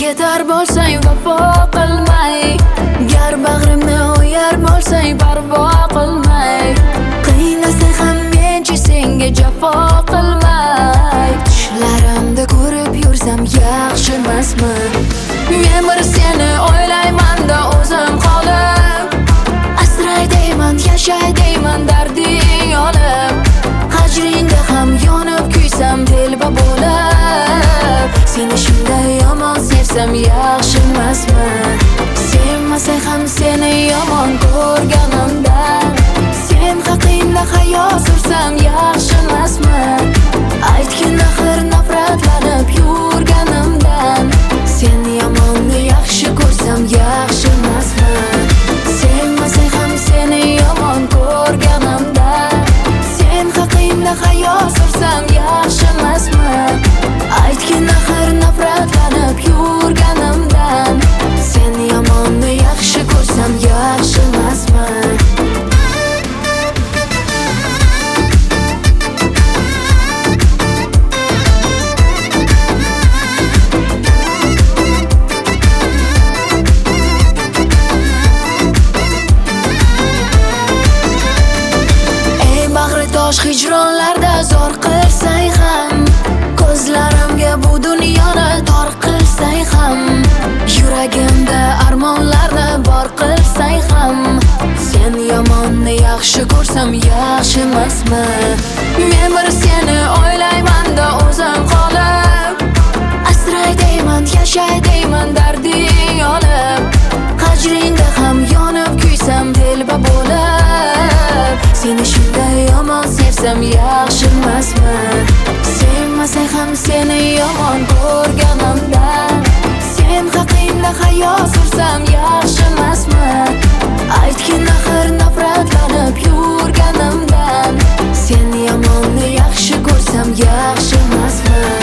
ketar bo'lsang vafo qilmay, gar bag'rimni o'yar bo'lsang parvo qilmay, qiynasa ham menchi senga jafo qilmay, tushlarimda ko'rib yursam yaxshimasmi? Men bir seni o'ylayman-da o'zim qolib, asray deyman, yashay deyman darding olib, hajringda ham yonib kuysam telba bo'lib, seni shunday yomon sevsam yaxshimasmi? Sevmasang ham seni yomon ko'rganimdan, sen haqingda hayo sursam yaxshimasmi? Aytgin axir nafratlanib yurganimdan, sen yomonni yaxshi ko'rsam yaxshimasmi? Sevmasang ham seni yomon ko'rganimdan, sen haqingda hayo sursam yaxshimasmi? Aytgin axir nafratlanib yurganimdan, sen yomonni yaxshi ko'rsam yaxshimasmi? Hijronlarda zor qilsang ham, ko'zlarimga bu dunyoni tor qilsang ham, yuragimda armonlarni bor qilsang ham, sen yomonni yaxshi ko'rsam yaxshimasmi? Men bir seni o'ylayman-da o'zim qolib, asray deyman, yashay deyman darding olib, hajringda ham yonib kuysam telba bo'lib, seni shunday yomon sevsam yaxshimasmi? Sevmasang ham seni yomon ko'rganimdan, sen haqingda hayo sursam yaxshimasmi? Aytgin axir nafratlanib yurganimdan, sen yomonni yaxshi ko'rsam yaxshimasmi?